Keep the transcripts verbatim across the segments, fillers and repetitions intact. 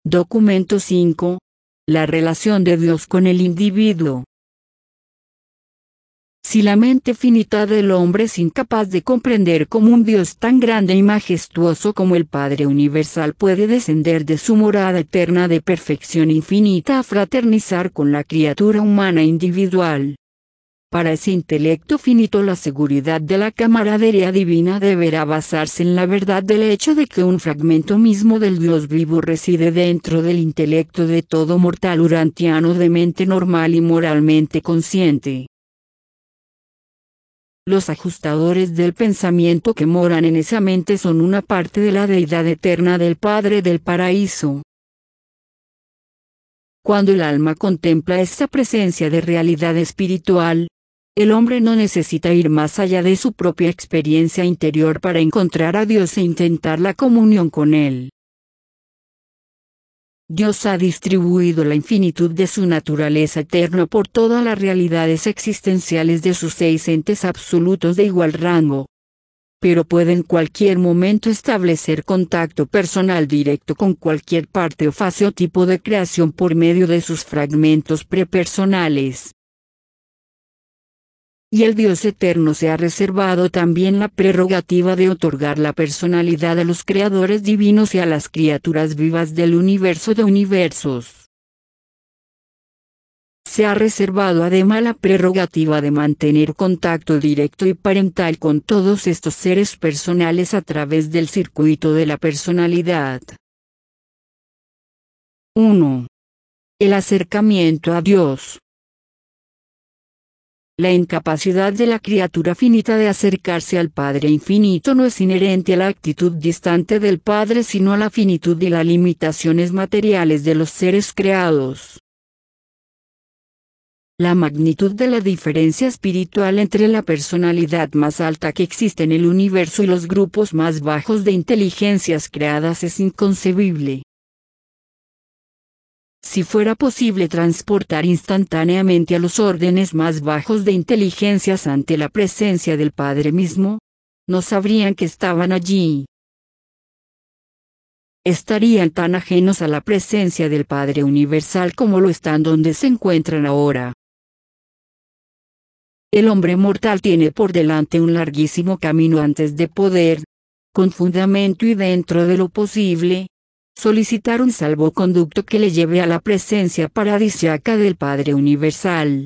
Documento cinco. La relación de Dios con el individuo. Si la mente finita del hombre es incapaz de comprender cómo un Dios tan grande y majestuoso como el Padre Universal puede descender de su morada eterna de perfección infinita a fraternizar con la criatura humana individual, para ese intelecto finito la seguridad de la camaradería divina deberá basarse en la verdad del hecho de que un fragmento mismo del Dios vivo reside dentro del intelecto de todo mortal urantiano de mente normal y moralmente consciente. Los ajustadores del pensamiento que moran en esa mente son una parte de la deidad eterna del Padre del Paraíso. Cuando el alma contempla esa presencia de realidad espiritual, el hombre no necesita ir más allá de su propia experiencia interior para encontrar a Dios e intentar la comunión con Él. Dios ha distribuido la infinitud de su naturaleza eterna por todas las realidades existenciales de sus seis entes absolutos de igual rango. Pero puede en cualquier momento establecer contacto personal directo con cualquier parte o fase o tipo de creación por medio de sus fragmentos prepersonales. Y el Dios eterno se ha reservado también la prerrogativa de otorgar la personalidad a los creadores divinos y a las criaturas vivas del universo de universos. Se ha reservado además la prerrogativa de mantener contacto directo y parental con todos estos seres personales a través del circuito de la personalidad. uno. El acercamiento a Dios. La incapacidad de la criatura finita de acercarse al Padre infinito no es inherente a la actitud distante del Padre sino a la finitud y las limitaciones materiales de los seres creados. La magnitud de la diferencia espiritual entre la personalidad más alta que existe en el universo y los grupos más bajos de inteligencias creadas es inconcebible. Si fuera posible transportar instantáneamente a los órdenes más bajos de inteligencias ante la presencia del Padre mismo, no sabrían que estaban allí. Estarían tan ajenos a la presencia del Padre Universal como lo están donde se encuentran ahora. El hombre mortal tiene por delante un larguísimo camino antes de poder, con fundamento y dentro de lo posible, solicitar un salvoconducto que le lleve a la presencia paradisíaca del Padre Universal.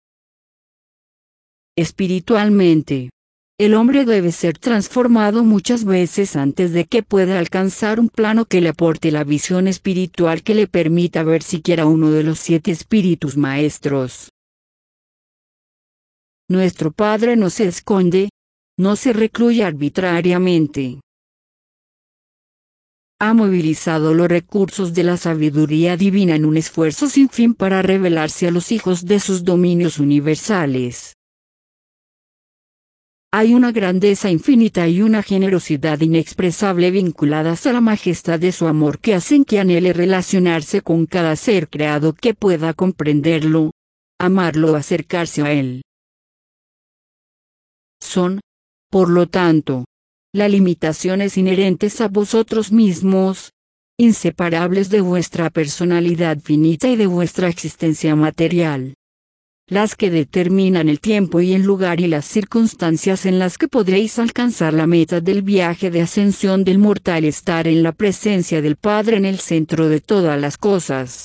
Espiritualmente, el hombre debe ser transformado muchas veces antes de que pueda alcanzar un plano que le aporte la visión espiritual que le permita ver siquiera uno de los siete espíritus maestros. Nuestro Padre no se esconde, no se recluye arbitrariamente. Ha movilizado los recursos de la sabiduría divina en un esfuerzo sin fin para revelarse a los hijos de sus dominios universales. Hay una grandeza infinita y una generosidad inexpresable vinculadas a la majestad de su amor que hacen que anhele relacionarse con cada ser creado que pueda comprenderlo, amarlo o acercarse a él. Son, por lo tanto, las limitaciones inherentes a vosotros mismos, inseparables de vuestra personalidad finita y de vuestra existencia material, las que determinan el tiempo y el lugar y las circunstancias en las que podréis alcanzar la meta del viaje de ascensión del mortal, estar en la presencia del Padre en el centro de todas las cosas.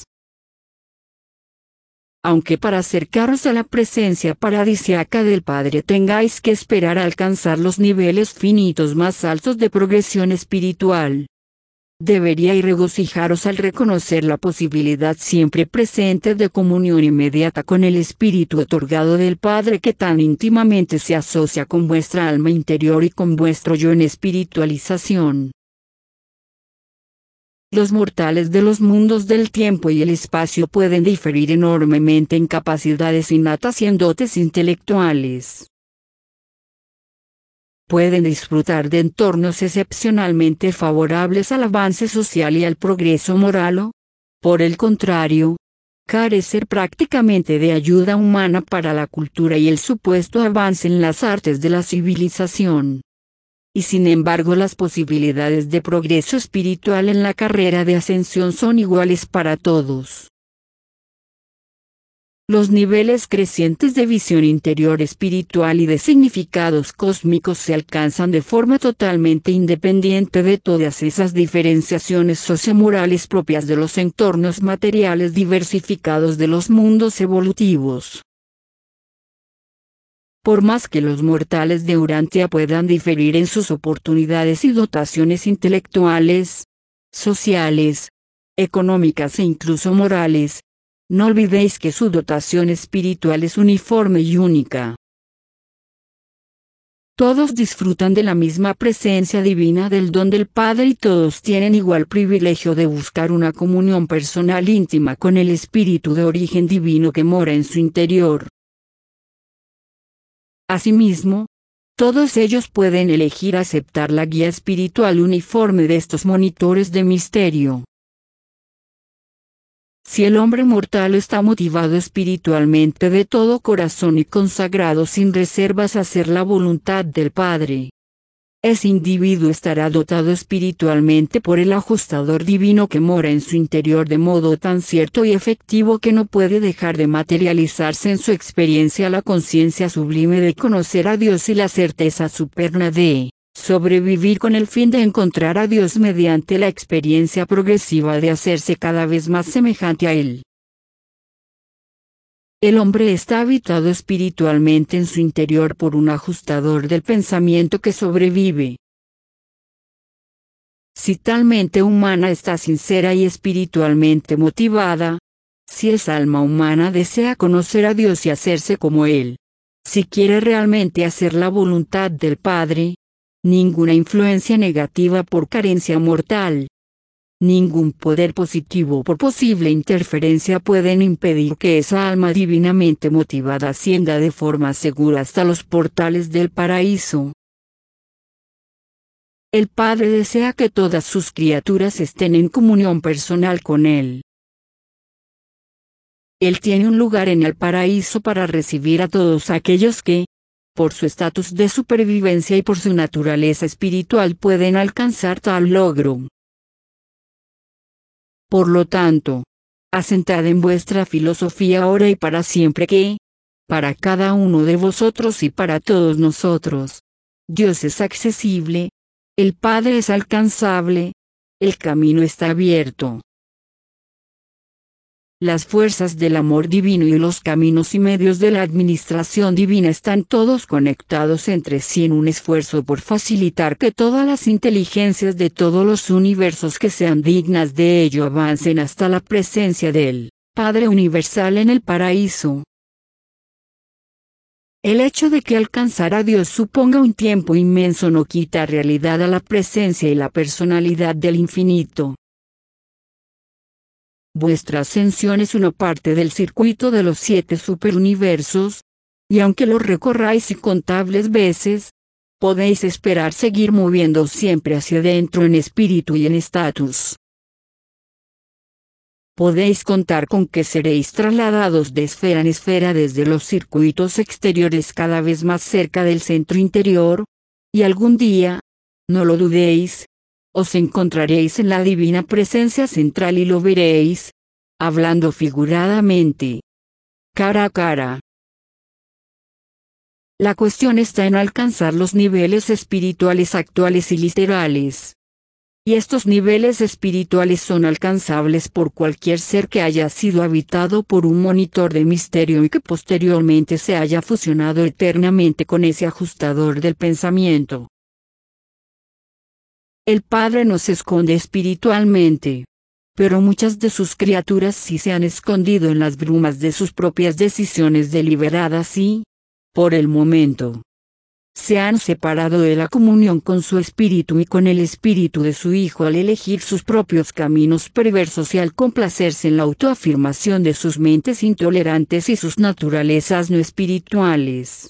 Aunque para acercaros a la presencia paradisíaca del Padre tengáis que esperar a alcanzar los niveles finitos más altos de progresión espiritual, deberíais regocijaros al reconocer la posibilidad siempre presente de comunión inmediata con el Espíritu otorgado del Padre que tan íntimamente se asocia con vuestra alma interior y con vuestro yo en espiritualización. Los mortales de los mundos del tiempo y el espacio pueden diferir enormemente en capacidades innatas y en dotes intelectuales. Pueden disfrutar de entornos excepcionalmente favorables al avance social y al progreso moral o, por el contrario, carecer prácticamente de ayuda humana para la cultura y el supuesto avance en las artes de la civilización. y sin embargo las posibilidades de progreso espiritual en la carrera de ascensión son iguales para todos. Los niveles crecientes de visión interior espiritual y de significados cósmicos se alcanzan de forma totalmente independiente de todas esas diferenciaciones sociomorales propias de los entornos materiales diversificados de los mundos evolutivos. Por más que los mortales de Urantia puedan diferir en sus oportunidades y dotaciones intelectuales, sociales, económicas e incluso morales, no olvidéis que su dotación espiritual es uniforme y única. Todos disfrutan de la misma presencia divina del don del Padre y todos tienen igual privilegio de buscar una comunión personal íntima con el Espíritu de origen divino que mora en su interior. Asimismo, todos ellos pueden elegir aceptar la guía espiritual uniforme de estos monitores de misterio. Si el hombre mortal está motivado espiritualmente de todo corazón y consagrado sin reservas a hacer la voluntad del Padre, ese individuo estará dotado espiritualmente por el ajustador divino que mora en su interior de modo tan cierto y efectivo que no puede dejar de materializarse en su experiencia la conciencia sublime de conocer a Dios y la certeza superna de sobrevivir con el fin de encontrar a Dios mediante la experiencia progresiva de hacerse cada vez más semejante a Él. El hombre está habitado espiritualmente en su interior por un ajustador del pensamiento que sobrevive. Si tal mente humana está sincera y espiritualmente motivada, si esa alma humana desea conocer a Dios y hacerse como Él, si quiere realmente hacer la voluntad del Padre, ninguna influencia negativa por carencia mortal, ningún poder positivo por posible interferencia pueden impedir que esa alma divinamente motivada ascienda de forma segura hasta los portales del paraíso. El Padre desea que todas sus criaturas estén en comunión personal con Él. Él tiene un lugar en el paraíso para recibir a todos aquellos que, por su estatus de supervivencia y por su naturaleza espiritual pueden alcanzar tal logro. Por lo tanto, asentad en vuestra filosofía ahora y para siempre que, para cada uno de vosotros y para todos nosotros, Dios es accesible, el Padre es alcanzable, el camino está abierto. Las fuerzas del amor divino y los caminos y medios de la administración divina están todos conectados entre sí en un esfuerzo por facilitar que todas las inteligencias de todos los universos que sean dignas de ello avancen hasta la presencia del Padre Universal en el paraíso. El hecho de que alcanzar a Dios suponga un tiempo inmenso no quita realidad a la presencia y la personalidad del infinito. Vuestra ascensión es una parte del circuito de los siete superuniversos, y aunque lo recorráis incontables veces, podéis esperar seguir moviendo siempre hacia adentro en espíritu y en estatus. Podéis contar con que seréis trasladados de esfera en esfera desde los circuitos exteriores cada vez más cerca del centro interior, y algún día, no lo dudéis, os encontraréis en la divina presencia central y lo veréis, hablando figuradamente, cara a cara. La cuestión está en alcanzar los niveles espirituales actuales y literales. Y estos niveles espirituales son alcanzables por cualquier ser que haya sido habitado por un monitor de misterio y que posteriormente se haya fusionado eternamente con ese ajustador del pensamiento. El Padre no se esconde espiritualmente, pero muchas de sus criaturas sí se han escondido en las brumas de sus propias decisiones deliberadas y, por el momento, se han separado de la comunión con su espíritu y con el espíritu de su Hijo al elegir sus propios caminos perversos y al complacerse en la autoafirmación de sus mentes intolerantes y sus naturalezas no espirituales.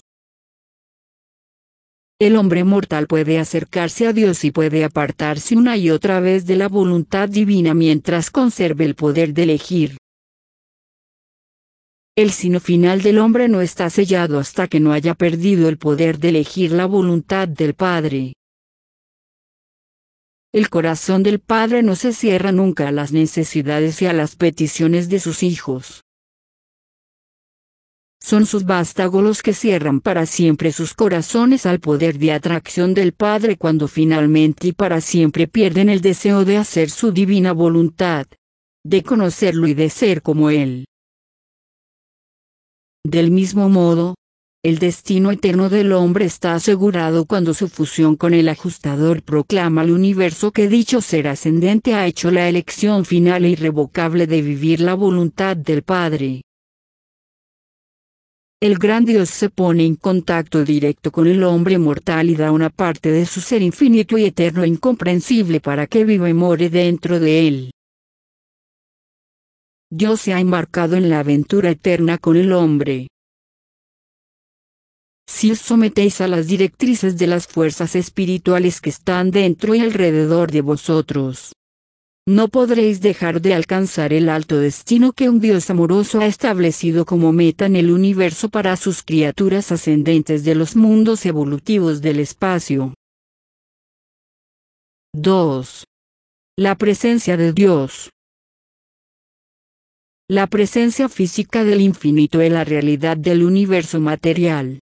El hombre mortal puede acercarse a Dios y puede apartarse una y otra vez de la voluntad divina mientras conserve el poder de elegir. El sino final del hombre no está sellado hasta que no haya perdido el poder de elegir la voluntad del Padre. El corazón del Padre no se cierra nunca a las necesidades y a las peticiones de sus hijos. Son sus vástagos los que cierran para siempre sus corazones al poder de atracción del Padre cuando finalmente y para siempre pierden el deseo de hacer su divina voluntad, de conocerlo y de ser como Él. Del mismo modo, el destino eterno del hombre está asegurado cuando su fusión con el ajustador proclama al universo que dicho ser ascendente ha hecho la elección final e irrevocable de vivir la voluntad del Padre. El gran Dios se pone en contacto directo con el hombre mortal y da una parte de su ser infinito y eterno e incomprensible para que viva y more dentro de él. Dios se ha embarcado en la aventura eterna con el hombre. Si os sometéis a las directrices de las fuerzas espirituales que están dentro y alrededor de vosotros, no podréis dejar de alcanzar el alto destino que un Dios amoroso ha establecido como meta en el universo para sus criaturas ascendentes de los mundos evolutivos del espacio. dos. La presencia de Dios. La presencia física del infinito es la realidad del universo material.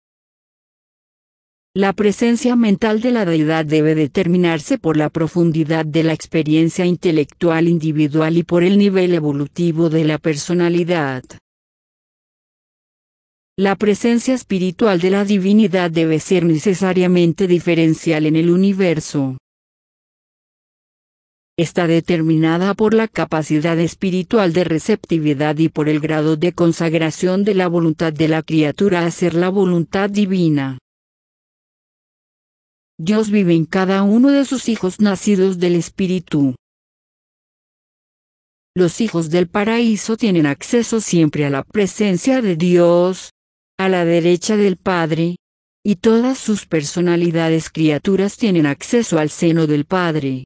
La presencia mental de la deidad debe determinarse por la profundidad de la experiencia intelectual individual y por el nivel evolutivo de la personalidad. La presencia espiritual de la divinidad debe ser necesariamente diferencial en el universo. Está determinada por la capacidad espiritual de receptividad y por el grado de consagración de la voluntad de la criatura a hacer la voluntad divina. Dios vive en cada uno de sus hijos nacidos del Espíritu. Los hijos del paraíso tienen acceso siempre a la presencia de Dios, a la derecha del Padre, y todas sus personalidades criaturas tienen acceso al seno del Padre.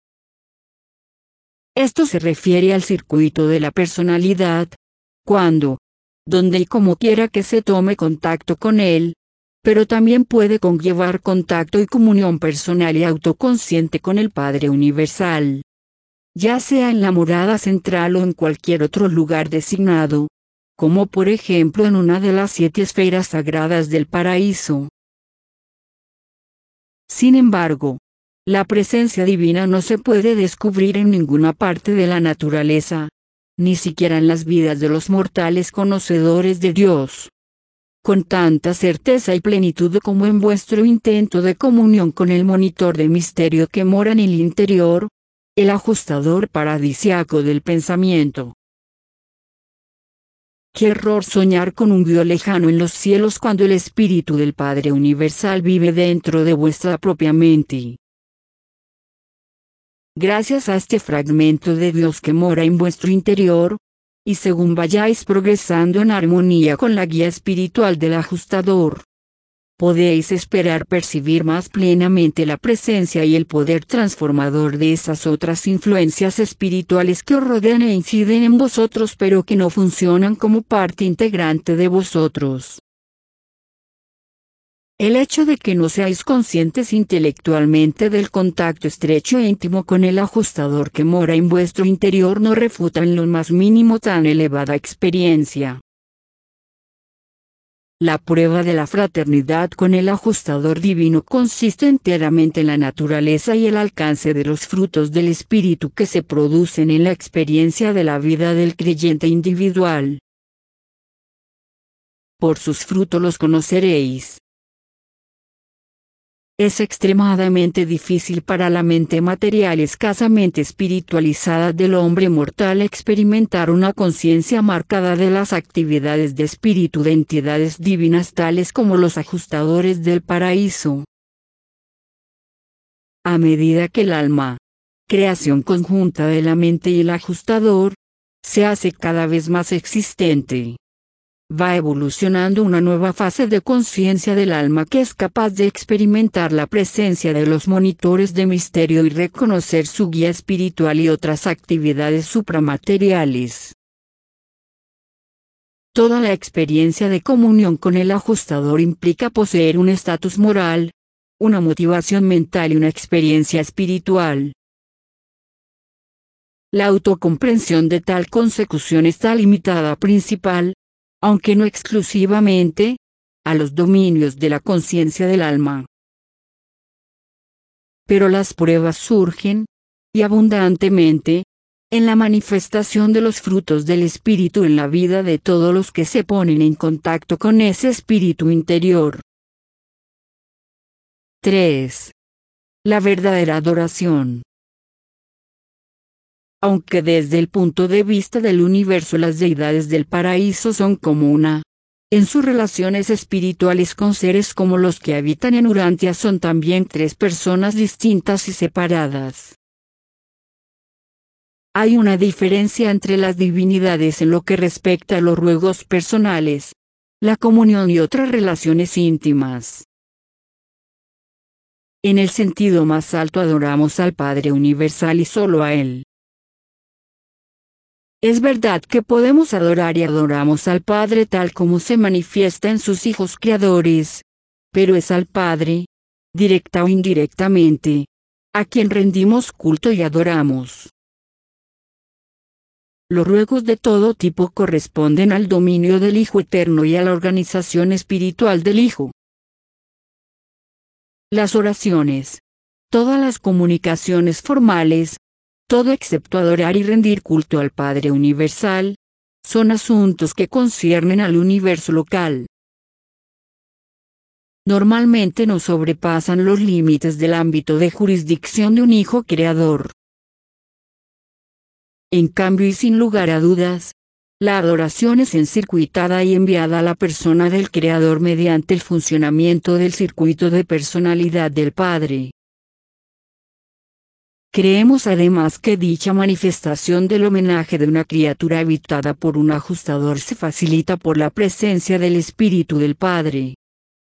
Esto se refiere al circuito de la personalidad, cuando, donde y como quiera que se tome contacto con él, pero también puede conllevar contacto y comunión personal y autoconsciente con el Padre Universal, ya sea en la morada central o en cualquier otro lugar designado, como por ejemplo en una de las siete esferas sagradas del paraíso. Sin embargo, la presencia divina no se puede descubrir en ninguna parte de la naturaleza, ni siquiera en las vidas de los mortales conocedores de Dios, con tanta certeza y plenitud como en vuestro intento de comunión con el monitor de misterio que mora en el interior, el ajustador paradisiaco del pensamiento. Qué error soñar con un Dios lejano en los cielos cuando el Espíritu del Padre Universal vive dentro de vuestra propia mente. Gracias a este fragmento de Dios que mora en vuestro interior, y según vayáis progresando en armonía con la guía espiritual del ajustador, podéis esperar percibir más plenamente la presencia y el poder transformador de esas otras influencias espirituales que os rodean e inciden en vosotros pero que no funcionan como parte integrante de vosotros. El hecho de que no seáis conscientes intelectualmente del contacto estrecho e íntimo con el ajustador que mora en vuestro interior no refuta en lo más mínimo tan elevada experiencia. La prueba de la fraternidad con el ajustador divino consiste enteramente en la naturaleza y el alcance de los frutos del espíritu que se producen en la experiencia de la vida del creyente individual. Por sus frutos los conoceréis. Es extremadamente difícil para la mente material escasamente espiritualizada del hombre mortal experimentar una conciencia marcada de las actividades de espíritu de entidades divinas tales como los ajustadores del paraíso. A medida que el alma, creación conjunta de la mente y el ajustador, se hace cada vez más existente, va evolucionando una nueva fase de conciencia del alma que es capaz de experimentar la presencia de los monitores de misterio y reconocer su guía espiritual y otras actividades supramateriales. Toda la experiencia de comunión con el ajustador implica poseer un estatus moral, una motivación mental y una experiencia espiritual. La autocomprensión de tal consecución está limitada principal, aunque no exclusivamente, a los dominios de la conciencia del alma. Pero las pruebas surgen, y abundantemente, en la manifestación de los frutos del espíritu en la vida de todos los que se ponen en contacto con ese espíritu interior. tres. La verdadera adoración. Aunque desde el punto de vista del universo las deidades del paraíso son como una, en sus relaciones espirituales con seres como los que habitan en Urantia son también tres personas distintas y separadas. Hay una diferencia entre las divinidades en lo que respecta a los ruegos personales, la comunión y otras relaciones íntimas. En el sentido más alto adoramos al Padre Universal y solo a Él. Es verdad que podemos adorar y adoramos al Padre tal como se manifiesta en sus hijos creadores, pero es al Padre, directa o indirectamente, a quien rendimos culto y adoramos. Los ruegos de todo tipo corresponden al dominio del Hijo Eterno y a la organización espiritual del Hijo. Las oraciones, todas las comunicaciones formales, todo excepto adorar y rendir culto al Padre Universal, son asuntos que conciernen al universo local. Normalmente no sobrepasan los límites del ámbito de jurisdicción de un Hijo Creador. En cambio y sin lugar a dudas, la adoración es encircuitada y enviada a la persona del Creador mediante el funcionamiento del circuito de personalidad del Padre. Creemos además que dicha manifestación del homenaje de una criatura habitada por un ajustador se facilita por la presencia del Espíritu del Padre.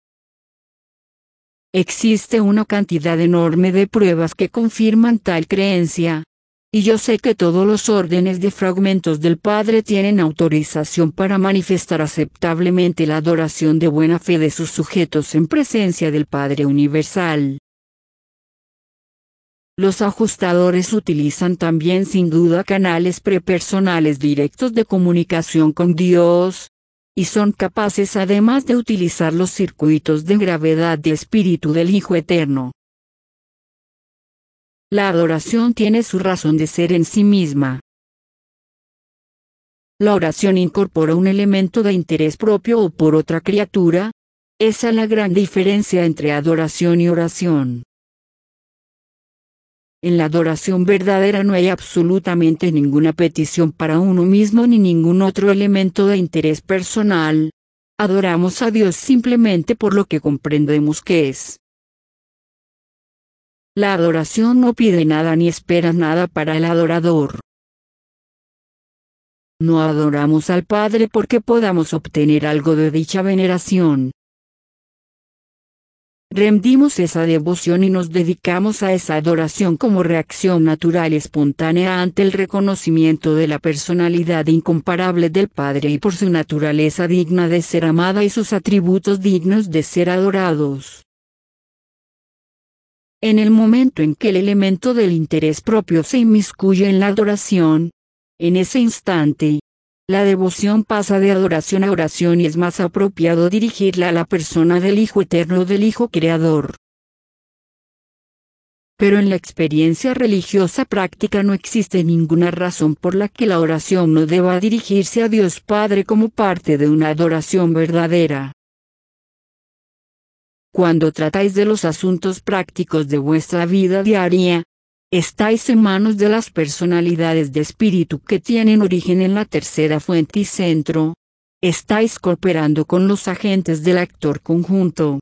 Existe una cantidad enorme de pruebas que confirman tal creencia, y yo sé que todos los órdenes de fragmentos del Padre tienen autorización para manifestar aceptablemente la adoración de buena fe de sus sujetos en presencia del Padre Universal. Los ajustadores utilizan también sin duda canales prepersonales directos de comunicación con Dios, y son capaces además de utilizar los circuitos de gravedad de espíritu del Hijo Eterno. La adoración tiene su razón de ser en sí misma. La oración incorpora un elemento de interés propio o por otra criatura. Esa es la gran diferencia entre adoración y oración. En la adoración verdadera no hay absolutamente ninguna petición para uno mismo ni ningún otro elemento de interés personal. Adoramos a Dios simplemente por lo que comprendemos que es. La adoración no pide nada ni espera nada para el adorador. No adoramos al Padre porque podamos obtener algo de dicha veneración. Rendimos esa devoción y nos dedicamos a esa adoración como reacción natural y espontánea ante el reconocimiento de la personalidad incomparable del Padre y por su naturaleza digna de ser amada y sus atributos dignos de ser adorados. En el momento en que el elemento del interés propio se inmiscuye en la adoración, en ese instante, la devoción pasa de adoración a oración y es más apropiado dirigirla a la persona del Hijo Eterno o del Hijo Creador. Pero en la experiencia religiosa práctica no existe ninguna razón por la que la oración no deba dirigirse a Dios Padre como parte de una adoración verdadera. Cuando tratáis de los asuntos prácticos de vuestra vida diaria, estáis en manos de las personalidades de espíritu que tienen origen en la tercera fuente y centro. Estáis cooperando con los agentes del actor conjunto.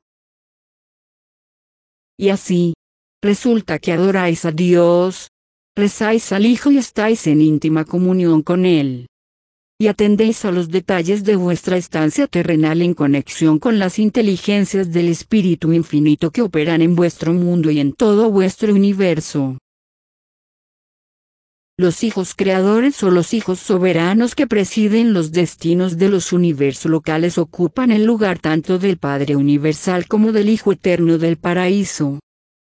Y así, resulta que adoráis a Dios, rezáis al Hijo y estáis en íntima comunión con Él. Y atendéis a los detalles de vuestra estancia terrenal en conexión con las inteligencias del Espíritu Infinito que operan en vuestro mundo y en todo vuestro universo. Los hijos creadores o los hijos soberanos que presiden los destinos de los universos locales ocupan el lugar tanto del Padre Universal como del Hijo Eterno del Paraíso.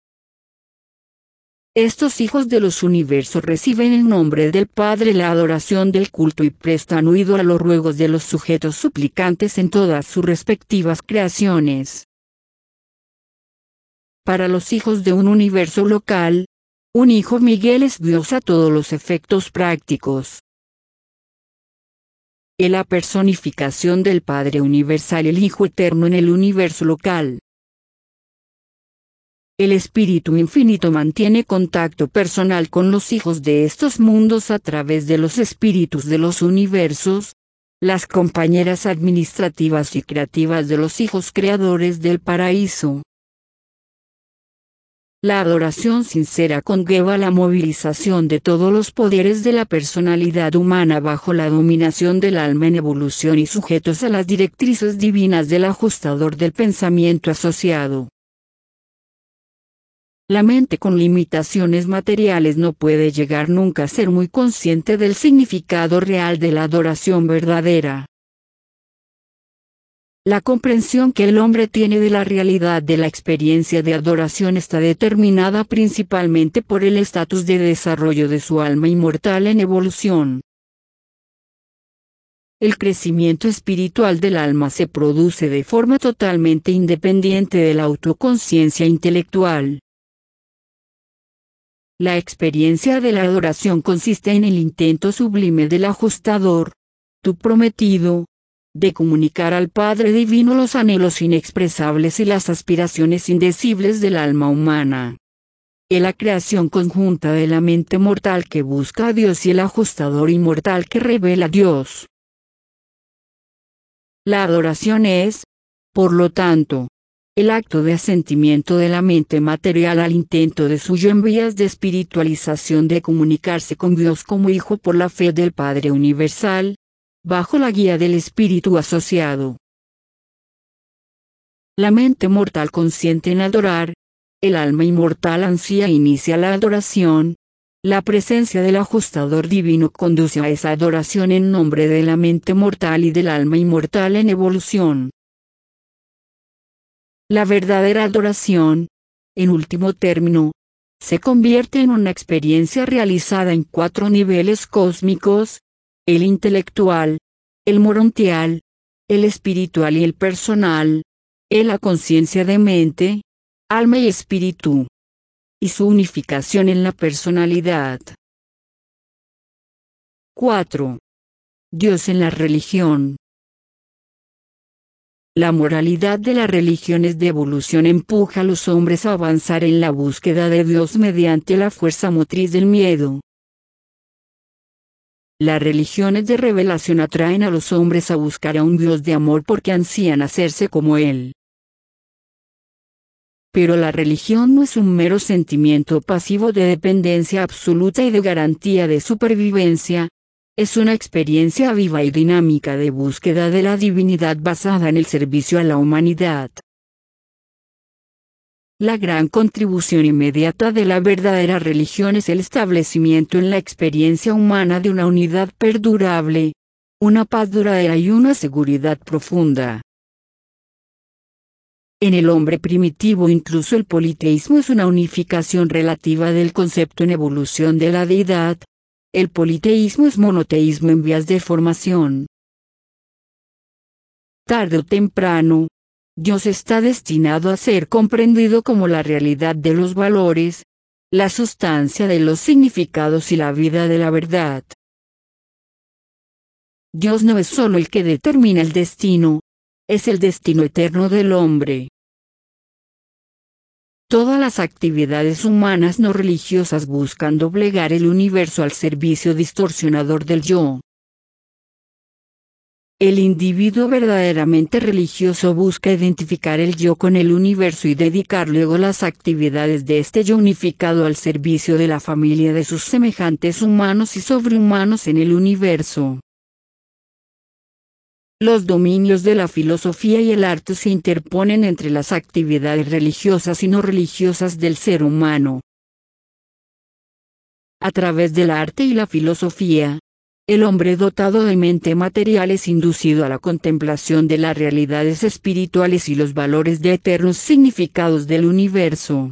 Estos hijos de los universos reciben en nombre del Padre la adoración del culto y prestan oído a los ruegos de los sujetos suplicantes en todas sus respectivas creaciones. Para los hijos de un universo local, un hijo Miguel es Dios a todos los efectos prácticos. Es la personificación del Padre Universal, el Hijo Eterno en el universo local. El Espíritu Infinito mantiene contacto personal con los hijos de estos mundos a través de los espíritus de los universos, las compañeras administrativas y creativas de los hijos creadores del paraíso. La adoración sincera conlleva la movilización de todos los poderes de la personalidad humana bajo la dominación del alma en evolución y sujetos a las directrices divinas del ajustador del pensamiento asociado. La mente con limitaciones materiales no puede llegar nunca a ser muy consciente del significado real de la adoración verdadera. La comprensión que el hombre tiene de la realidad de la experiencia de adoración está determinada principalmente por el estatus de desarrollo de su alma inmortal en evolución. El crecimiento espiritual del alma se produce de forma totalmente independiente de la autoconciencia intelectual. La experiencia de la adoración consiste en el intento sublime del ajustador, tu prometido, de comunicar al Padre Divino los anhelos inexpresables y las aspiraciones indecibles del alma humana. Es la creación conjunta de la mente mortal que busca a Dios y el ajustador inmortal que revela a Dios. La adoración es, por lo tanto, el acto de asentimiento de la mente material al intento de suyo en vías de espiritualización de comunicarse con Dios como Hijo por la fe del Padre Universal, bajo la guía del Espíritu asociado. La mente mortal consiente en adorar, el alma inmortal ansía e inicia la adoración, la presencia del ajustador divino conduce a esa adoración en nombre de la mente mortal y del alma inmortal en evolución. La verdadera adoración, en último término, se convierte en una experiencia realizada en cuatro niveles cósmicos: el intelectual, el morontial, el espiritual y el personal, es la conciencia de mente, alma y espíritu, y su unificación en la personalidad. cuatro. Dios en la religión. La moralidad de las religiones de evolución empuja a los hombres a avanzar en la búsqueda de Dios mediante la fuerza motriz del miedo. Las religiones de revelación atraen a los hombres a buscar a un Dios de amor porque ansían hacerse como Él. Pero la religión no es un mero sentimiento pasivo de dependencia absoluta y de garantía de supervivencia, es una experiencia viva y dinámica de búsqueda de la divinidad basada en el servicio a la humanidad. La gran contribución inmediata de la verdadera religión es el establecimiento en la experiencia humana de una unidad perdurable, una paz duradera y una seguridad profunda. En el hombre primitivo incluso el politeísmo es una unificación relativa del concepto en evolución de la deidad. El politeísmo es monoteísmo en vías de formación. Tarde o temprano, Dios está destinado a ser comprendido como la realidad de los valores, la sustancia de los significados y la vida de la verdad. Dios no es solo el que determina el destino, es el destino eterno del hombre. Todas las actividades humanas no religiosas buscan doblegar el universo al servicio distorsionador del yo. El individuo verdaderamente religioso busca identificar el yo con el universo y dedicar luego las actividades de este yo unificado al servicio de la familia de sus semejantes humanos y sobrehumanos en el universo. Los dominios de la filosofía y el arte se interponen entre las actividades religiosas y no religiosas del ser humano. A través del arte y la filosofía, el hombre dotado de mente material es inducido a la contemplación de las realidades espirituales y los valores de eternos significados del universo.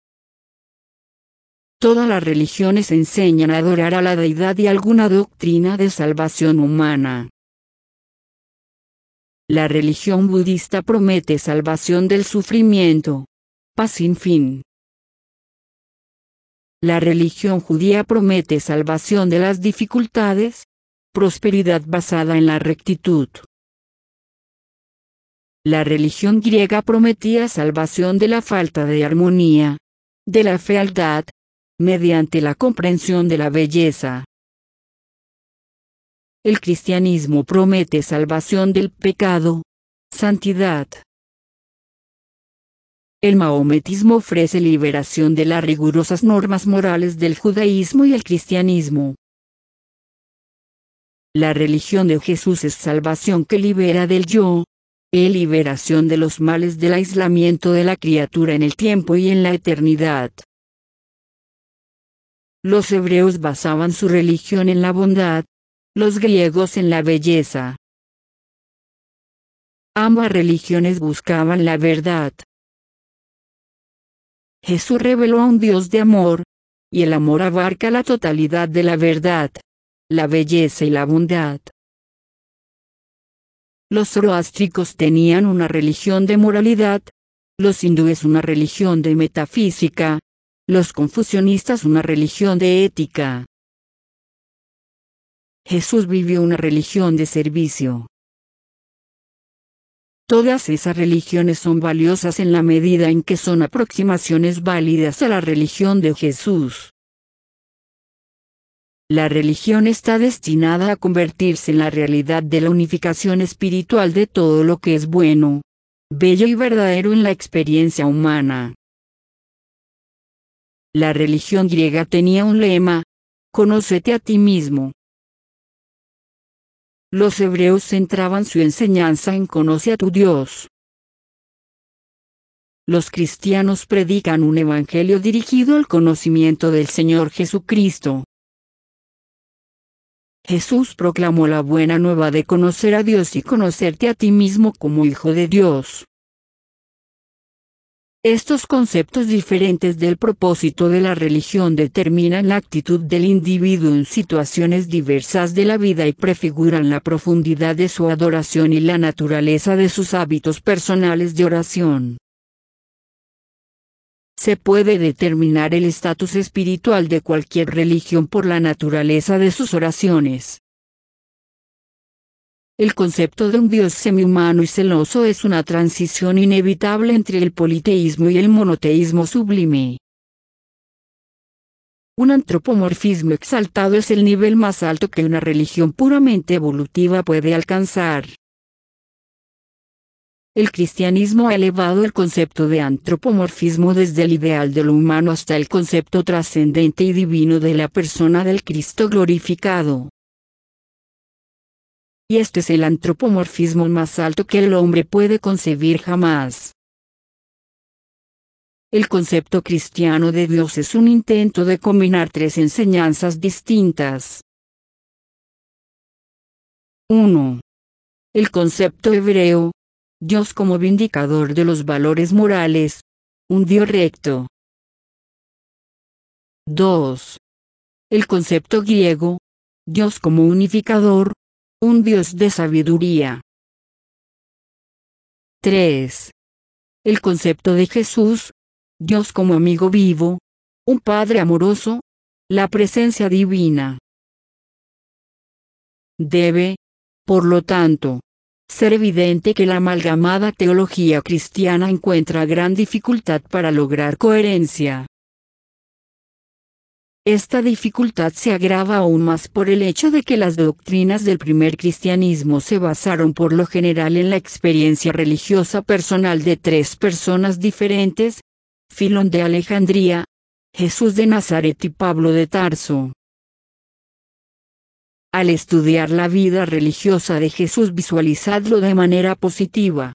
Todas las religiones enseñan a adorar a la deidad y alguna doctrina de salvación humana. La religión budista promete salvación del sufrimiento, paz sin fin. La religión judía promete salvación de las dificultades, prosperidad basada en la rectitud. La religión griega prometía salvación de la falta de armonía, de la fealdad, mediante la comprensión de la belleza. El cristianismo promete salvación del pecado, santidad. El mahometismo ofrece liberación de las rigurosas normas morales del judaísmo y el cristianismo. La religión de Jesús es salvación que libera del yo, es liberación de los males del aislamiento de la criatura en el tiempo y en la eternidad. Los hebreos basaban su religión en la bondad, los griegos en la belleza. Ambas religiones buscaban la verdad. Jesús reveló a un Dios de amor, y el amor abarca la totalidad de la verdad, la belleza y la bondad. Los zoroástricos tenían una religión de moralidad, los hindúes una religión de metafísica, los confucionistas una religión de ética. Jesús vivió una religión de servicio. Todas esas religiones son valiosas en la medida en que son aproximaciones válidas a la religión de Jesús. La religión está destinada a convertirse en la realidad de la unificación espiritual de todo lo que es bueno, bello y verdadero en la experiencia humana. La religión griega tenía un lema: conócete a ti mismo. Los hebreos centraban su enseñanza en conoce a tu Dios. Los cristianos predican un evangelio dirigido al conocimiento del Señor Jesucristo. Jesús proclamó la buena nueva de conocer a Dios y conocerte a ti mismo como hijo de Dios. Estos conceptos diferentes del propósito de la religión determinan la actitud del individuo en situaciones diversas de la vida y prefiguran la profundidad de su adoración y la naturaleza de sus hábitos personales de oración. Se puede determinar el estatus espiritual de cualquier religión por la naturaleza de sus oraciones. El concepto de un Dios semihumano y celoso es una transición inevitable entre el politeísmo y el monoteísmo sublime. Un antropomorfismo exaltado es el nivel más alto que una religión puramente evolutiva puede alcanzar. El cristianismo ha elevado el concepto de antropomorfismo desde el ideal de lo humano hasta el concepto trascendente y divino de la persona del Cristo glorificado. Y este es el antropomorfismo más alto que el hombre puede concebir jamás. El concepto cristiano de Dios es un intento de combinar tres enseñanzas distintas. uno. El concepto hebreo, Dios como vindicador de los valores morales, un Dios recto. dos. El concepto griego, Dios como unificador, un Dios de sabiduría. tres. El concepto de Jesús, Dios como amigo vivo, un Padre amoroso, la presencia divina. Debe, por lo tanto, ser evidente que la amalgamada teología cristiana encuentra gran dificultad para lograr coherencia. Esta dificultad se agrava aún más por el hecho de que las doctrinas del primer cristianismo se basaron por lo general en la experiencia religiosa personal de tres personas diferentes: Filón de Alejandría, Jesús de Nazaret y Pablo de Tarso. Al estudiar la vida religiosa de Jesús, visualizadlo de manera positiva.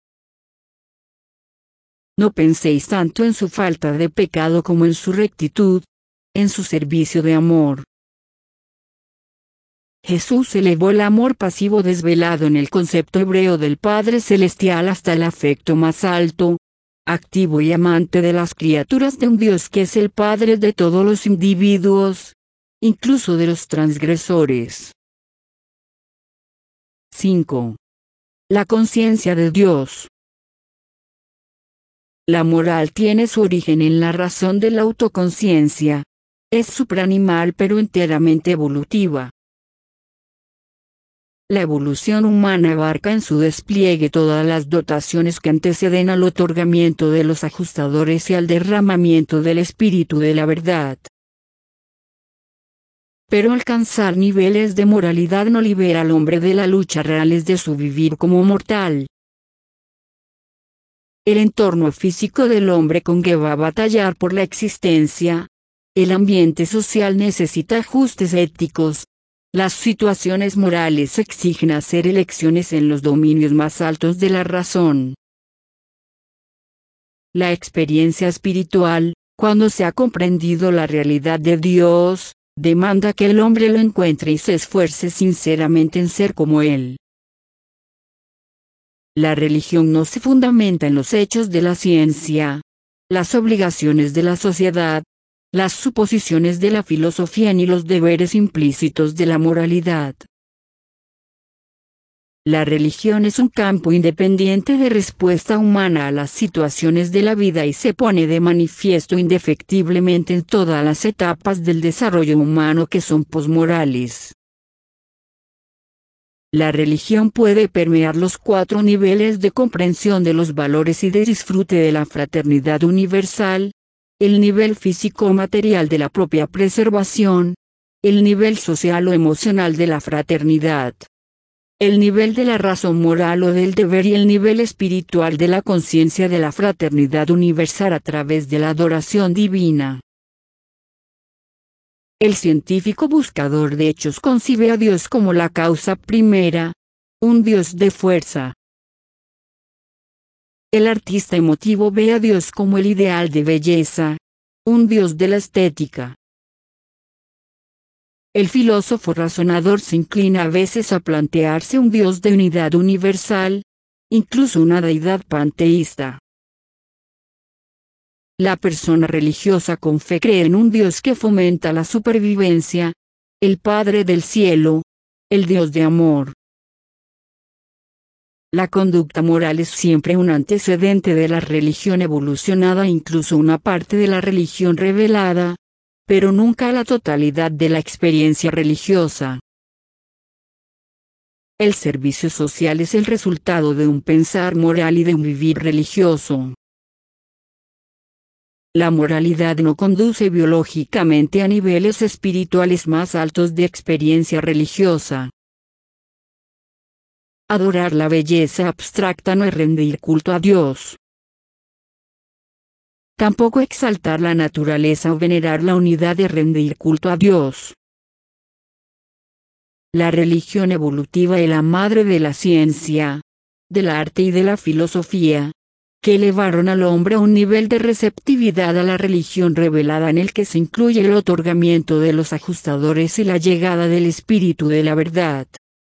No penséis tanto en su falta de pecado como en su rectitud, en su servicio de amor. Jesús elevó el amor pasivo desvelado en el concepto hebreo del Padre Celestial hasta el afecto más alto, activo y amante de las criaturas de un Dios que es el Padre de todos los individuos, incluso de los transgresores. cinco. La conciencia de Dios. La moral tiene su origen en la razón de la autoconciencia. Es supraanimal pero enteramente evolutiva. La evolución humana abarca en su despliegue todas las dotaciones que anteceden al otorgamiento de los ajustadores y al derramamiento del espíritu de la verdad. Pero alcanzar niveles de moralidad no libera al hombre de la lucha reales de su vivir como mortal. El entorno físico del hombre conlleva a batallar por la existencia. El ambiente social necesita ajustes éticos. Las situaciones morales exigen hacer elecciones en los dominios más altos de la razón. La experiencia espiritual, cuando se ha comprendido la realidad de Dios, demanda que el hombre lo encuentre y se esfuerce sinceramente en ser como Él. La religión no se fundamenta en los hechos de la ciencia, las obligaciones de la sociedad, las suposiciones de la filosofía ni los deberes implícitos de la moralidad. La religión es un campo independiente de respuesta humana a las situaciones de la vida y se pone de manifiesto indefectiblemente en todas las etapas del desarrollo humano que son posmorales. La religión puede permear los cuatro niveles de comprensión de los valores y de disfrute de la fraternidad universal, el nivel físico-material de la propia preservación, el nivel social o emocional de la fraternidad, el nivel de la razón moral o del deber y el nivel espiritual de la conciencia de la fraternidad universal a través de la adoración divina. El científico buscador de hechos concibe a Dios como la causa primera, un Dios de fuerza. El artista emotivo ve a Dios como el ideal de belleza, un Dios de la estética. El filósofo razonador se inclina a veces a plantearse un Dios de unidad universal, incluso una deidad panteísta. La persona religiosa con fe cree en un Dios que fomenta la supervivencia, el Padre del cielo, el Dios de amor. La conducta moral es siempre un antecedente de la religión evolucionada e incluso una parte de la religión revelada, pero nunca la totalidad de la experiencia religiosa. El servicio social es el resultado de un pensar moral y de un vivir religioso. La moralidad no conduce biológicamente a niveles espirituales más altos de experiencia religiosa. Adorar la belleza abstracta no es rendir culto a Dios. Tampoco exaltar la naturaleza o venerar la unidad es rendir culto a Dios. La religión evolutiva es la madre de la ciencia, del arte y de la filosofía, que elevaron al hombre a un nivel de receptividad a la religión revelada en el que se incluye el otorgamiento de los ajustadores y la llegada del espíritu de la verdad.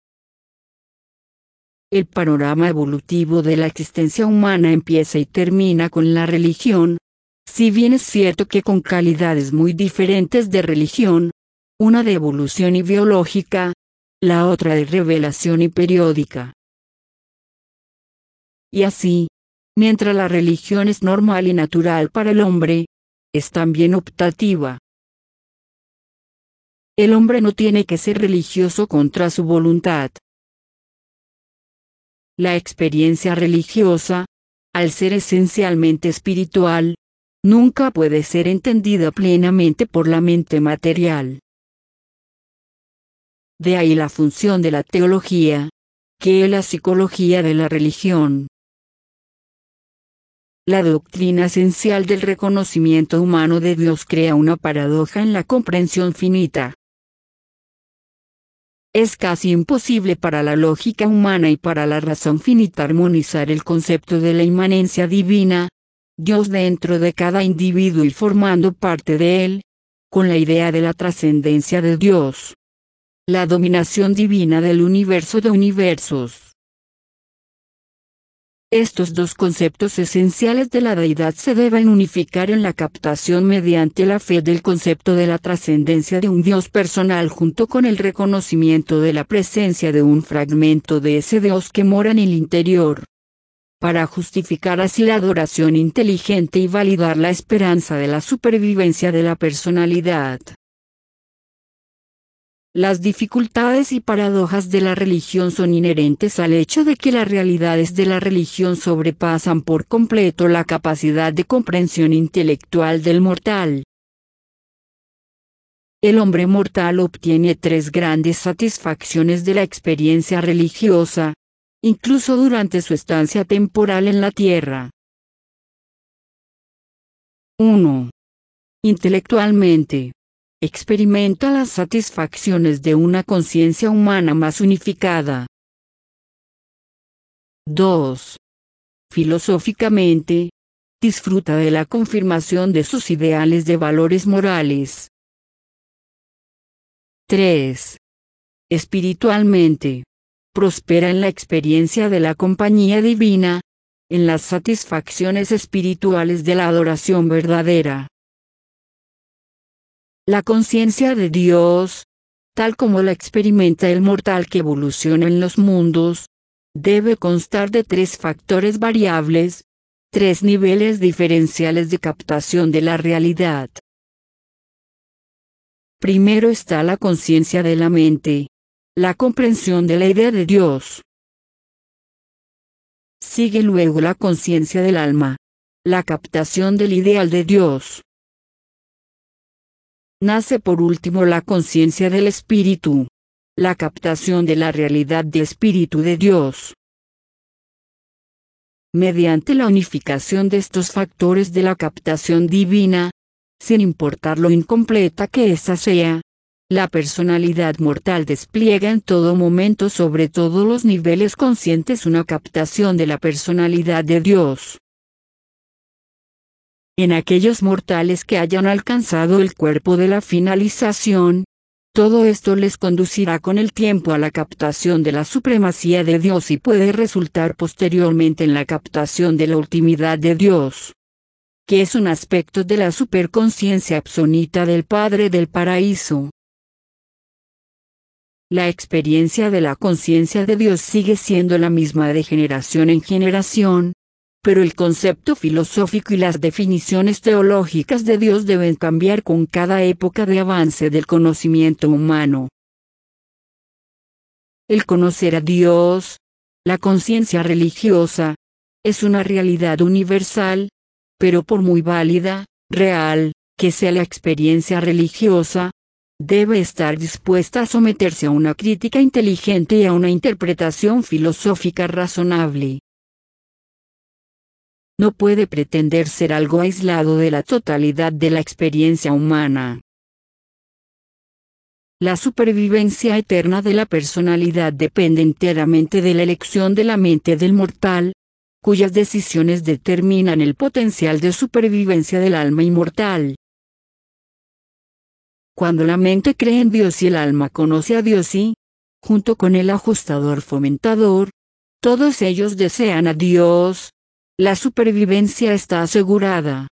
El panorama evolutivo de la existencia humana empieza y termina con la religión, si bien es cierto que con calidades muy diferentes de religión, una de evolución y biológica, la otra de revelación y periódica. Y así, mientras la religión es normal y natural para el hombre, es también optativa. El hombre no tiene que ser religioso contra su voluntad. La experiencia religiosa, al ser esencialmente espiritual, nunca puede ser entendida plenamente por la mente material. De ahí la función de la teología, que es la psicología de la religión. La doctrina esencial del reconocimiento humano de Dios crea una paradoja en la comprensión finita. Es casi imposible para la lógica humana y para la razón finita armonizar el concepto de la inmanencia divina, Dios dentro de cada individuo y formando parte de él, con la idea de la trascendencia de Dios, la dominación divina del universo de universos. Estos dos conceptos esenciales de la deidad se deben unificar en la captación mediante la fe del concepto de la trascendencia de un Dios personal junto con el reconocimiento de la presencia de un fragmento de ese Dios que mora en el interior, para justificar así la adoración inteligente y validar la esperanza de la supervivencia de la personalidad. Las dificultades y paradojas de la religión son inherentes al hecho de que las realidades de la religión sobrepasan por completo la capacidad de comprensión intelectual del mortal. El hombre mortal obtiene tres grandes satisfacciones de la experiencia religiosa, incluso durante su estancia temporal en la tierra. uno. Intelectualmente, experimenta las satisfacciones de una conciencia humana más unificada. dos. Filosóficamente, disfruta de la confirmación de sus ideales de valores morales. tres. Espiritualmente, prospera en la experiencia de la compañía divina, en las satisfacciones espirituales de la adoración verdadera. La conciencia de Dios, tal como la experimenta el mortal que evoluciona en los mundos, debe constar de tres factores variables, tres niveles diferenciales de captación de la realidad. Primero está la conciencia de la mente, la comprensión de la idea de Dios. Sigue luego la conciencia del alma, la captación del ideal de Dios. Nace por último la conciencia del espíritu, la captación de la realidad de espíritu de Dios. Mediante la unificación de estos factores de la captación divina, sin importar lo incompleta que ésta sea, la personalidad mortal despliega en todo momento sobre todos los niveles conscientes una captación de la personalidad de Dios. En aquellos mortales que hayan alcanzado el cuerpo de la finalización, todo esto les conducirá con el tiempo a la captación de la supremacía de Dios y puede resultar posteriormente en la captación de la ultimidad de Dios, que es un aspecto de la superconciencia absoluta del Padre del Paraíso. La experiencia de la conciencia de Dios sigue siendo la misma de generación en generación, pero el concepto filosófico y las definiciones teológicas de Dios deben cambiar con cada época de avance del conocimiento humano. El conocer a Dios, la conciencia religiosa, es una realidad universal, pero por muy válida, real, que sea la experiencia religiosa, debe estar dispuesta a someterse a una crítica inteligente y a una interpretación filosófica razonable. No puede pretender ser algo aislado de la totalidad de la experiencia humana. La supervivencia eterna de la personalidad depende enteramente de la elección de la mente del mortal, cuyas decisiones determinan el potencial de supervivencia del alma inmortal. Cuando la mente cree en Dios y el alma conoce a Dios y, junto con el ajustador fomentador, todos ellos desean a Dios, la supervivencia está asegurada.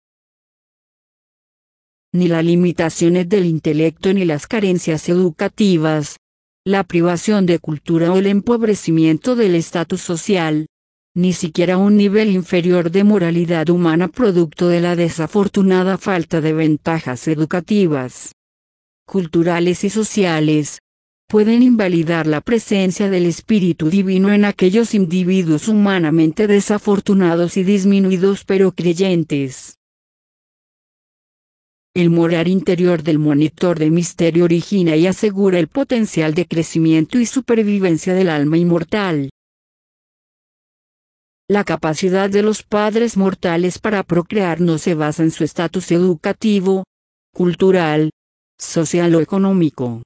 Ni las limitaciones del intelecto ni las carencias educativas, la privación de cultura o el empobrecimiento del estatus social, ni siquiera un nivel inferior de moralidad humana producto de la desafortunada falta de ventajas educativas, culturales y sociales, pueden invalidar la presencia del Espíritu Divino en aquellos individuos humanamente desafortunados y disminuidos pero creyentes. El morar interior del monitor de misterio origina y asegura el potencial de crecimiento y supervivencia del alma inmortal. La capacidad de los padres mortales para procrear no se basa en su estatus educativo, cultural, social o económico.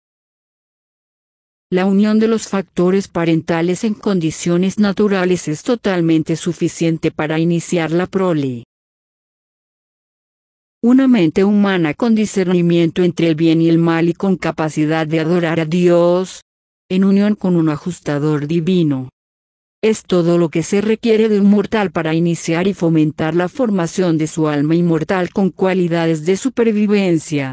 La unión de los factores parentales en condiciones naturales es totalmente suficiente para iniciar la prole. Una mente humana con discernimiento entre el bien y el mal y con capacidad de adorar a Dios, en unión con un ajustador divino. Es todo lo que se requiere de un mortal para iniciar y fomentar la formación de su alma inmortal con cualidades de supervivencia.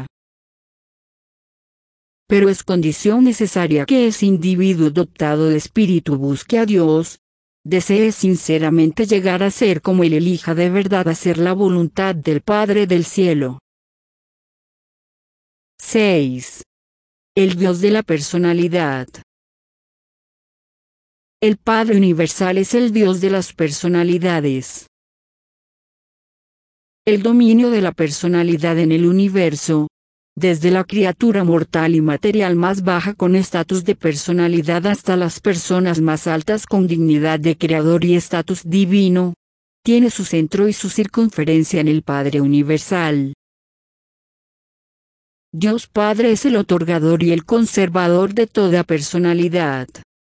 Pero es condición necesaria que ese individuo dotado de espíritu busque a Dios, desee sinceramente llegar a ser como él elija de verdad hacer la voluntad del Padre del cielo. seis. El Dios de la personalidad. El Padre Universal es el Dios de las personalidades. El dominio de la personalidad en el universo, desde la criatura mortal y material más baja con estatus de personalidad hasta las personas más altas con dignidad de creador y estatus divino, tiene su centro y su circunferencia en el Padre Universal. Dios Padre es el otorgador y el conservador de toda personalidad.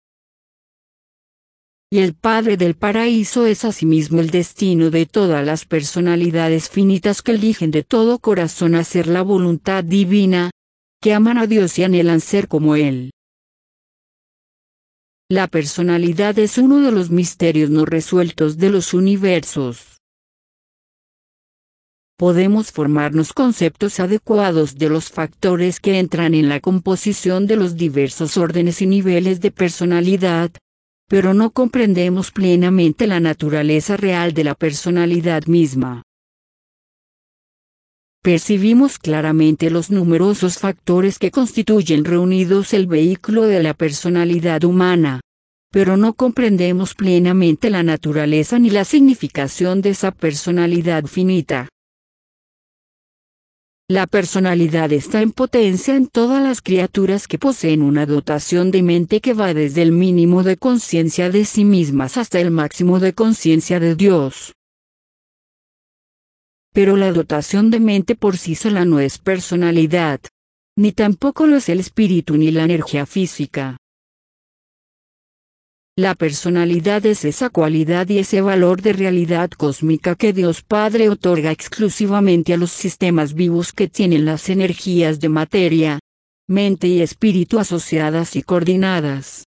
Y el Padre del Paraíso es asimismo el destino de todas las personalidades finitas que eligen de todo corazón hacer la voluntad divina, que aman a Dios y anhelan ser como Él. La personalidad es uno de los misterios no resueltos de los universos. Podemos formarnos conceptos adecuados de los factores que entran en la composición de los diversos órdenes y niveles de personalidad, pero no comprendemos plenamente la naturaleza real de la personalidad misma. Percibimos claramente los numerosos factores que constituyen reunidos el vehículo de la personalidad humana, pero no comprendemos plenamente la naturaleza ni la significación de esa personalidad finita. La personalidad está en potencia en todas las criaturas que poseen una dotación de mente que va desde el mínimo de conciencia de sí mismas hasta el máximo de conciencia de Dios. Pero la dotación de mente por sí sola no es personalidad, ni tampoco lo es el espíritu ni la energía física. La personalidad es esa cualidad y ese valor de realidad cósmica que Dios Padre otorga exclusivamente a los sistemas vivos que tienen las energías de materia, mente y espíritu asociadas y coordinadas.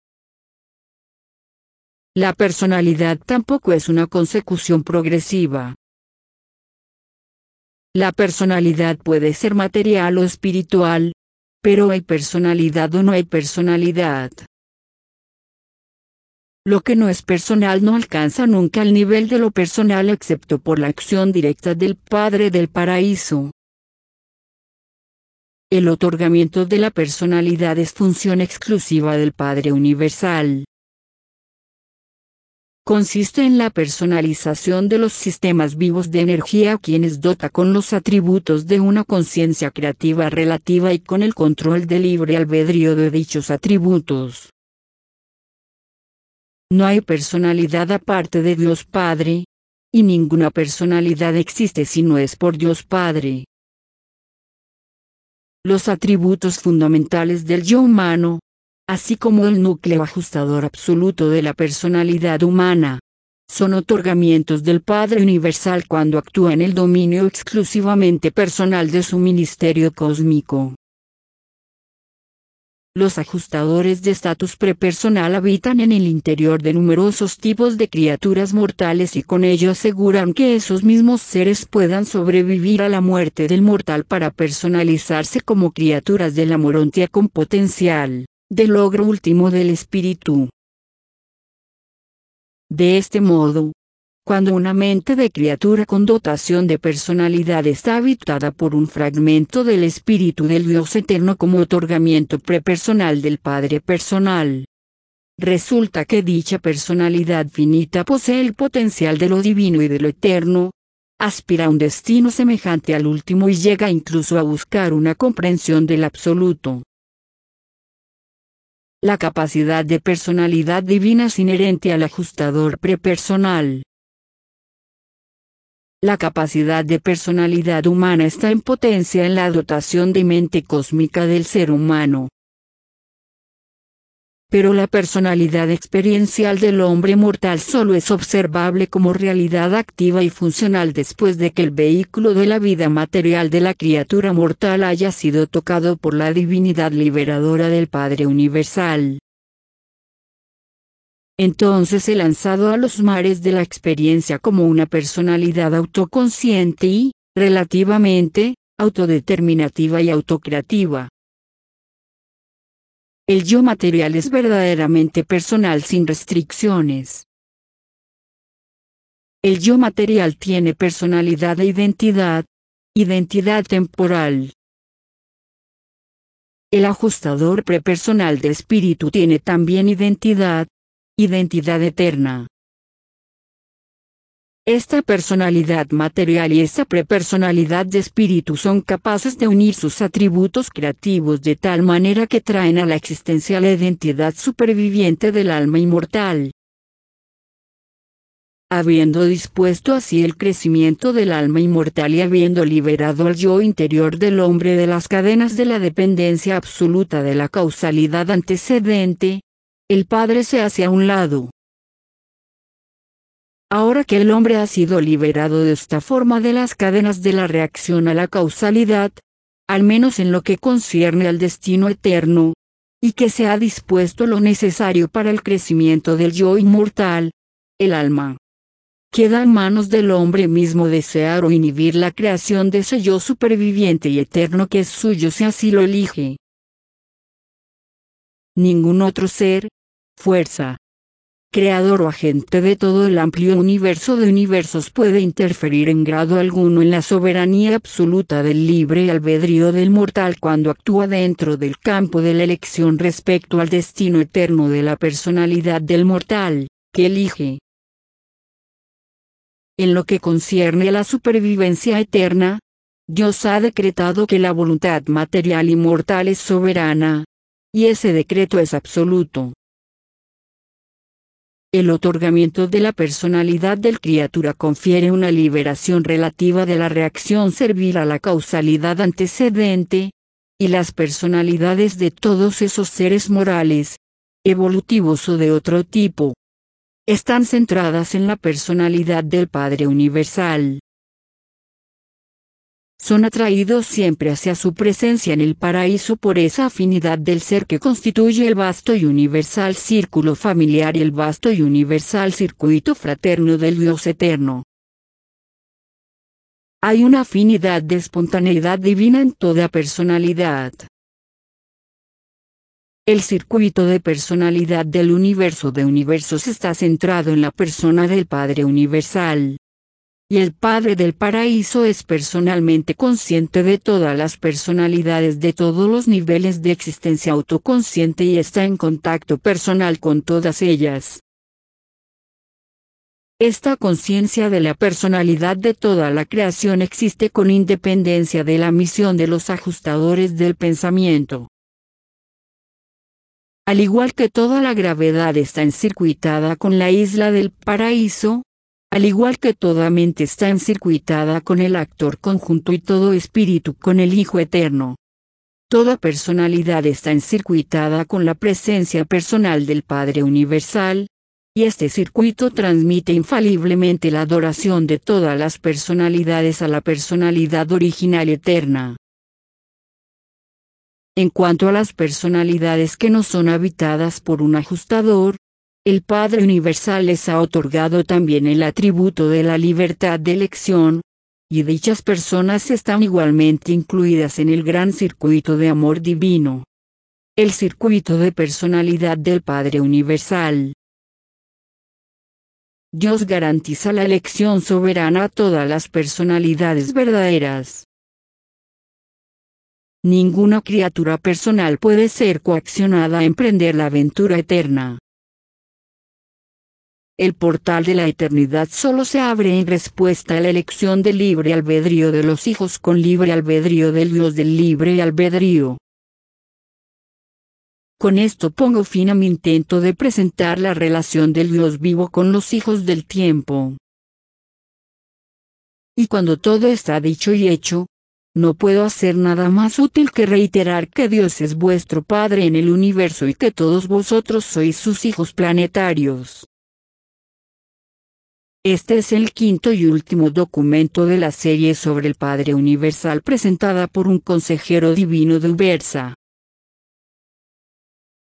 La personalidad tampoco es una consecución progresiva. La personalidad puede ser material o espiritual, pero hay personalidad o no hay personalidad. Lo que no es personal no alcanza nunca el nivel de lo personal excepto por la acción directa del Padre del Paraíso. El otorgamiento de la personalidad es función exclusiva del Padre Universal. Consiste en la personalización de los sistemas vivos de energía a quienes dota con los atributos de una conciencia creativa relativa y con el control del libre albedrío de dichos atributos. No hay personalidad aparte de Dios Padre, y ninguna personalidad existe si no es por Dios Padre. Los atributos fundamentales del yo humano, así como el núcleo ajustador absoluto de la personalidad humana, son otorgamientos del Padre Universal cuando actúa en el dominio exclusivamente personal de su ministerio cósmico. Los ajustadores de estatus prepersonal habitan en el interior de numerosos tipos de criaturas mortales y con ello aseguran que esos mismos seres puedan sobrevivir a la muerte del mortal para personalizarse como criaturas de la morontia con potencial, de logro último del espíritu. De este modo, cuando una mente de criatura con dotación de personalidad está habitada por un fragmento del espíritu del Dios eterno como otorgamiento prepersonal del Padre personal, resulta que dicha personalidad finita posee el potencial de lo divino y de lo eterno, aspira a un destino semejante al último y llega incluso a buscar una comprensión del absoluto. La capacidad de personalidad divina es inherente al ajustador prepersonal. La capacidad de personalidad humana está en potencia en la dotación de mente cósmica del ser humano. pero la personalidad experiencial del hombre mortal solo es observable como realidad activa y funcional después de que el vehículo de la vida material de la criatura mortal haya sido tocado por la divinidad liberadora del Padre Universal. Entonces es lanzado a los mares de la experiencia como una personalidad autoconsciente y, relativamente, autodeterminativa y autocreativa. El yo material es verdaderamente personal sin restricciones. El yo material tiene personalidad e identidad, identidad temporal. El ajustador prepersonal de espíritu tiene también identidad, identidad eterna. Esta personalidad material y esta prepersonalidad de espíritu son capaces de unir sus atributos creativos de tal manera que traen a la existencia la identidad superviviente del alma inmortal. Habiendo dispuesto así el crecimiento del alma inmortal y habiendo liberado al yo interior del hombre de las cadenas de la dependencia absoluta de la causalidad antecedente, el Padre se hace a un lado. Ahora que el hombre ha sido liberado de esta forma de las cadenas de la reacción a la causalidad, al menos en lo que concierne al destino eterno, y que se ha dispuesto lo necesario para el crecimiento del yo inmortal, el alma, queda en manos del hombre mismo desear o inhibir la creación de ese yo superviviente y eterno que es suyo si así lo elige. Ningún otro ser, fuerza, creador o agente de todo el amplio universo de universos puede interferir en grado alguno en la soberanía absoluta del libre albedrío del mortal cuando actúa dentro del campo de la elección respecto al destino eterno de la personalidad del mortal, que elige. En lo que concierne a la supervivencia eterna, Dios ha decretado que la voluntad material y mortal es soberana, y ese decreto es absoluto. El otorgamiento de la personalidad del criatura confiere una liberación relativa de la reacción servil a la causalidad antecedente, y las personalidades de todos esos seres morales, evolutivos o de otro tipo, están centradas en la personalidad del Padre Universal. Son atraídos siempre hacia su presencia en el paraíso por esa afinidad del ser que constituye el vasto y universal círculo familiar y el vasto y universal circuito fraterno del Dios eterno. Hay una afinidad de espontaneidad divina en toda personalidad. El circuito de personalidad del universo de universos está centrado en la persona del Padre Universal. Y el Padre del Paraíso es personalmente consciente de todas las personalidades de todos los niveles de existencia autoconsciente y está en contacto personal con todas ellas. Esta conciencia de la personalidad de toda la creación existe con independencia de la misión de los ajustadores del pensamiento. Al igual que toda la gravedad está encircuitada con la isla del paraíso, al igual que toda mente está encircuitada con el actor conjunto y todo espíritu con el Hijo Eterno. Toda personalidad está encircuitada con la presencia personal del Padre Universal, y este circuito transmite infaliblemente la adoración de todas las personalidades a la personalidad original eterna. En cuanto a las personalidades que no son habitadas por un ajustador, el Padre Universal les ha otorgado también el atributo de la libertad de elección, y dichas personas están igualmente incluidas en el gran circuito de amor divino. El circuito de personalidad del Padre Universal. Dios garantiza la elección soberana a todas las personalidades verdaderas. Ninguna criatura personal puede ser coaccionada a emprender la aventura eterna. El portal de la eternidad solo se abre en respuesta a la elección del libre albedrío de los hijos con libre albedrío del Dios del libre albedrío. Con esto pongo fin a mi intento de presentar la relación del Dios vivo con los hijos del tiempo. Y cuando todo está dicho y hecho, no puedo hacer nada más útil que reiterar que Dios es vuestro Padre en el universo y que todos vosotros sois sus hijos planetarios. Este es el quinto y último documento de la serie sobre el Padre Universal presentada por un consejero divino de Ubersa.